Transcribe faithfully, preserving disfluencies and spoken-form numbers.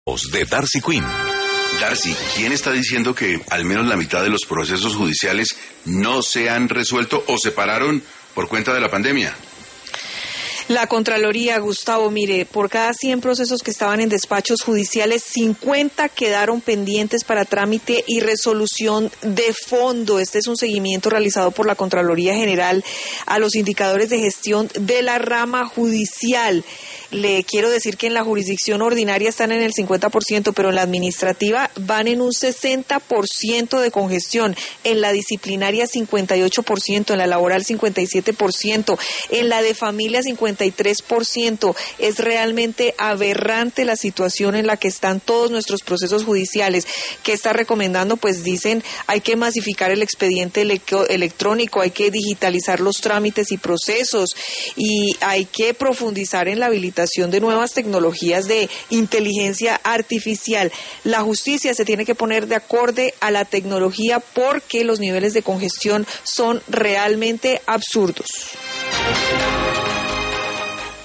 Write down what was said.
De Darcy Quinn. Darcy, ¿quién está diciendo que al menos la mitad de los procesos judiciales no se han resuelto o se pararon por cuenta de la pandemia? La Contraloría, Gustavo, mire, por cada cien procesos que estaban en despachos judiciales, cincuenta quedaron pendientes para trámite y resolución de fondo. Este es un seguimiento realizado por la Contraloría General a los indicadores de gestión de la rama judicial. Le quiero decir que en la jurisdicción ordinaria están en el cincuenta por ciento, pero en la administrativa van en un sesenta por ciento de congestión, en la disciplinaria cincuenta y ocho por ciento, en la laboral cincuenta y siete por ciento, en la de familia cincuenta y tres por ciento. Es realmente aberrante la situación en la que están todos nuestros procesos judiciales. ¿Qué está recomendando? Pues dicen, hay que masificar el expediente electrónico, hay que digitalizar los trámites y procesos y hay que profundizar en la habilitación de nuevas tecnologías de inteligencia artificial. La justicia se tiene que poner de acorde a la tecnología porque los niveles de congestión son realmente absurdos.